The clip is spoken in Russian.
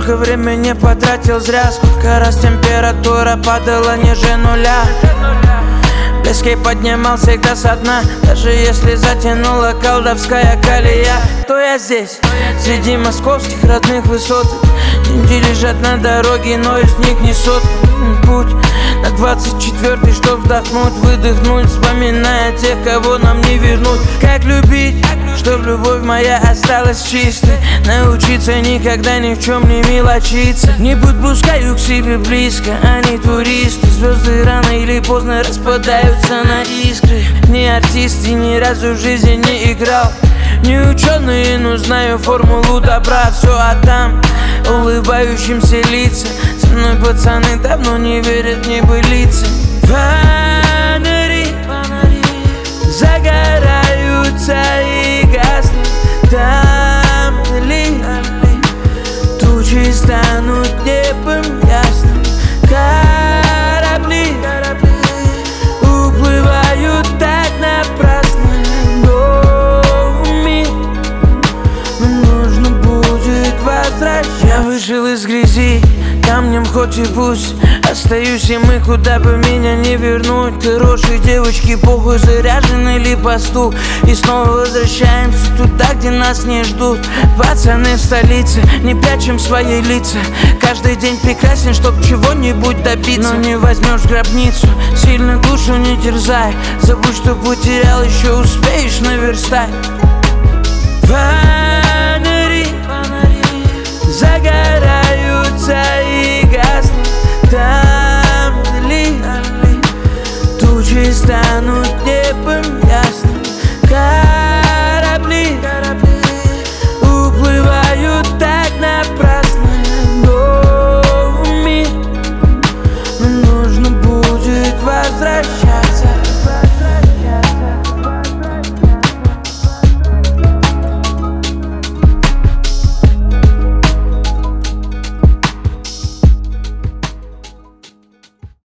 Сколько времени потратил зря, сколько раз температура падала ниже нуля. Близкий поднимал всегда со дна, даже если затянула колдовская колея. То я здесь, среди московских родных высот. Деньги лежат на дороге, но из них не сотка. Путь на 24-й, чтоб вдохнуть, выдохнуть, вспоминая тех, кого нам не вернуть. Как любить, чтоб любовь моя осталась чистой. Научиться никогда ни в чем не мелочиться. Не подпускаю к себе близко, они туристы. Звезды рано или поздно распадаются на искры. Ни артист и ни разу в жизни не играл. Не ученый, но знаю формулу добра. Все отдам улыбающимся лицам. Со мной пацаны давно не верят в небылицы. Фонари загораются и гаснут. Там ли тучи станут небом ясным. Корабли уплывают так напрасно. Я вышел из грязи, камнем хоть и пусть остаюсь, и мы куда бы меня не вернуть. Хорошие девочки, похуй, заряжены ли посту. И снова возвращаемся туда, где нас не ждут. Пацаны в столице, не прячем свои лица. Каждый день прекрасен, чтоб чего-нибудь добиться. Но не возьмешь в гробницу, сильно душу не терзай. Забудь, что потерял, еще успеешь наверстать. Фонари загораются и